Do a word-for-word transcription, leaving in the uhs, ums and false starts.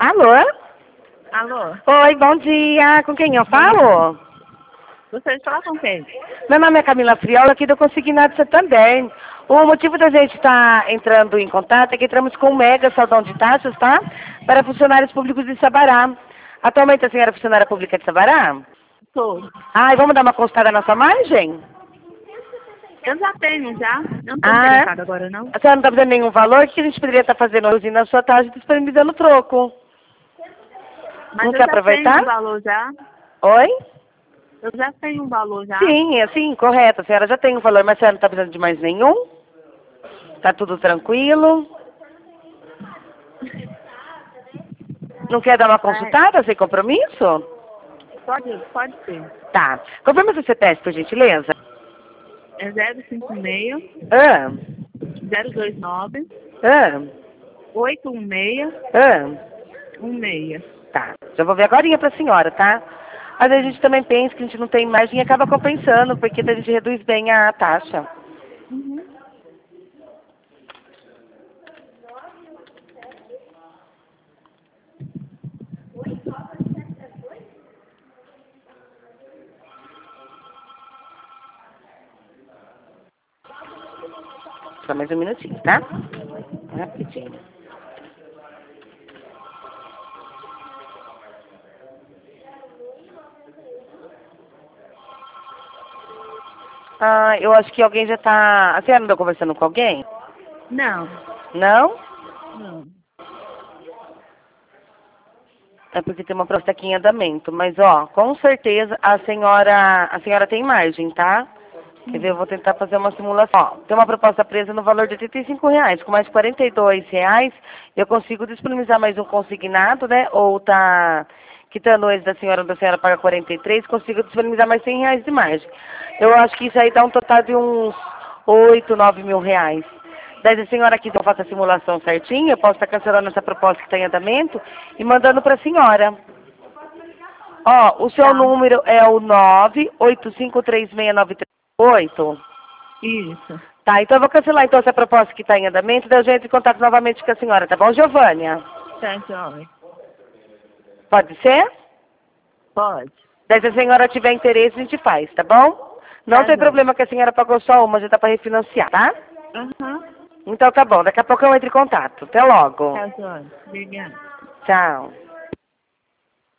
Alô? Alô? Oi, bom dia. Com quem eu falo? Gostaria de falar com quem? Meu nome é Camila Friola, aqui do Consignado Santander. O motivo da gente estar entrando em contato é que entramos com um mega saldão de taxas, tá? Para funcionários públicos de Sabará. Atualmente a senhora é funcionária pública de Sabará? Sou. Ai, vamos dar uma consultada na sua margem? Eu já tenho, já. Eu não estou Ah, interessada agora, não. a senhora não está fazendo nenhum valor? O que a gente poderia estar fazendo hoje na sua taxa e disponibilizando troco? Mas Não eu quer já tenho aproveitar? um valor já. Oi? Eu já tenho um valor já. Sim, é sim, correto. A senhora já tem o valor, mas a senhora não está precisando de mais nenhum? Tá tudo tranquilo? Não quer dar uma É, consultada sem compromisso? pode, pode ser. Tá. Confirma seu C P F, por gentileza. É zero cinco seis, Ah, zero dois nove, ah, oito um seis, ah. um seis. Tá. Já vou ver agora pra senhora, tá? Às vezes a gente também pensa que a gente não tem margem e acaba compensando, porque a gente reduz bem a taxa. Uhum. Só mais um minutinho, tá? Rapidinho. Ah, eu acho que alguém já tá... A senhora andou conversando com alguém? Não, Não? não. É porque tem uma proposta aqui em andamento. Mas, ó, com certeza a senhora... A senhora tem margem, tá? Quer ver, eu vou tentar fazer uma simulação. Ó, tem uma proposta presa no valor de oitenta e cinco reais. Com mais de quarenta e dois reais, eu consigo disponibilizar mais um consignado, né? Ou tá quitando esse da senhora, onde a senhora paga quarenta e três, consigo disponibilizar mais cem reais de margem. Eu acho que isso aí dá um total de uns oito, nove mil reais. Daí, se a senhora quiser, eu faço a simulação certinha, eu posso estar cancelando essa proposta que está em andamento e mandando para a senhora. Ó, o seu Tá. número é o nove oito cinco três seis nove três oito. Isso. Tá, então eu vou cancelar então essa proposta que está em andamento, daí eu já entro em contato novamente com a senhora, tá bom, Giovânia? Tá, jovem. Pode ser? Pode. Daí se a senhora tiver interesse, a gente faz, tá bom? Não Tá, tem jovem. problema que a senhora pagou só uma, já tá para refinanciar, tá? Aham. Então tá bom, daqui a pouco eu entro em contato. Até logo. Tá, jovem. Obrigada. Tchau.